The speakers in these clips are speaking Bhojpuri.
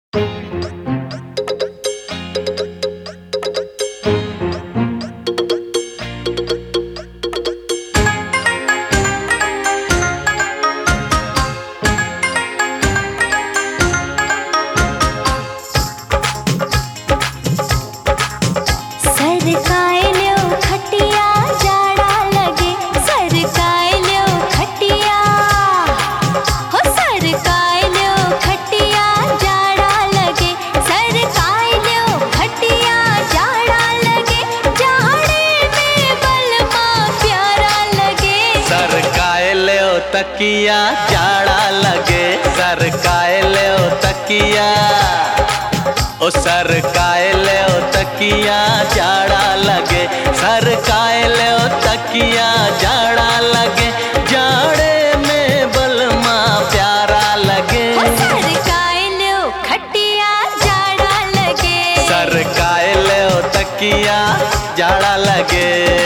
तकिया जाड़ा लगे सरकाए ले ओ तकिया ओ सरकाए ले ओ तकिया जाड़ा लगे सरकाए ले ओ तकिया जाड़ा लगे जाड़े में बलमा प्यारा लगे सरकाए ले ओ खटिया जाड़ा लगे सरकाए ले ओ तकिया जाड़ा लगे।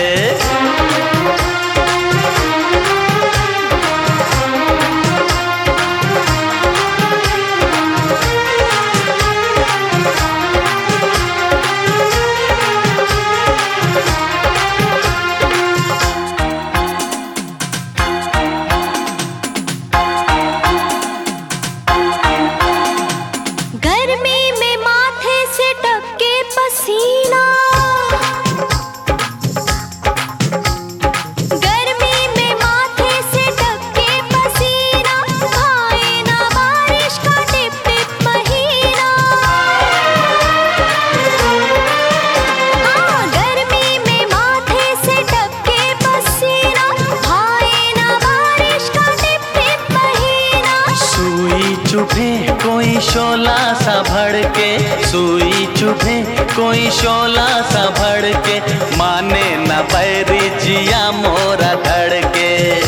कोई शोला सा भड़के सुई चुभे कोई शोला सा भड़के माने न बैरी जिया मोरा धड़के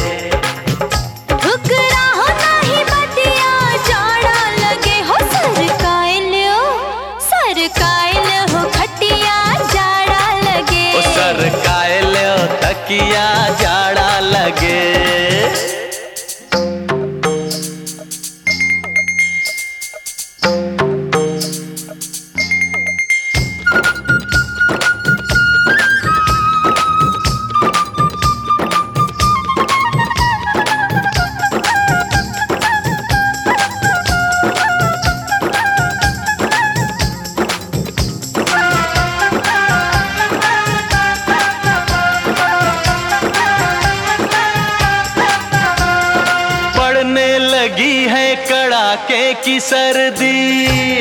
ठुकरा हो नहीं बतिया जाड़ा लगे हो सरकाए ले हो खटिया जाड़ा लगे ओ सरकाए ले ओ तकिया जाड़ा लगे। लगी है कड़ाके की सर्दी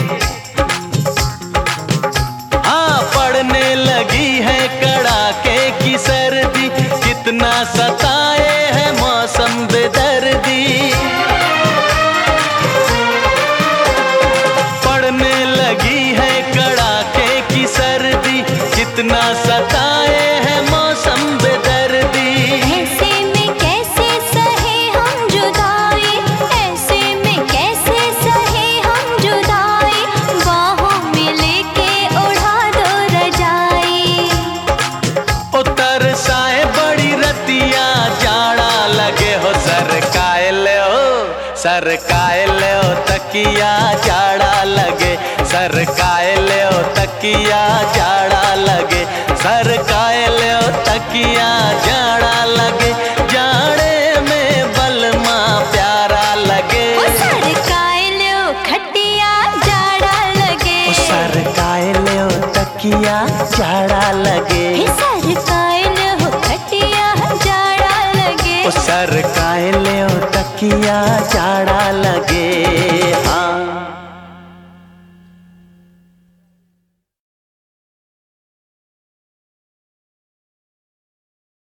हाँ पड़ने लगी है कड़ाके की सर्दी कितना सताए है मौसम बेदर्दी पड़ने लगी है कड़ाके की सर्दी कितना सताए है मौसम बेदर्दी सरकाए ले ओ तकिया जाड़ा लगे सरकाए ले ओ तकिया जाड़ा लगे सरकाए ले ओ तकिया जाड़ा लगे जाड़े में बलमा प्यारा लगे सरकाए ले ओ खटिया जाड़ा लगे सरकाए ले ओ तकिया जाड़ा लगे सरकाए ले ओ खटिया जाड़ा लगे सरकाए ले ओ तकिया जाड़ा लगे।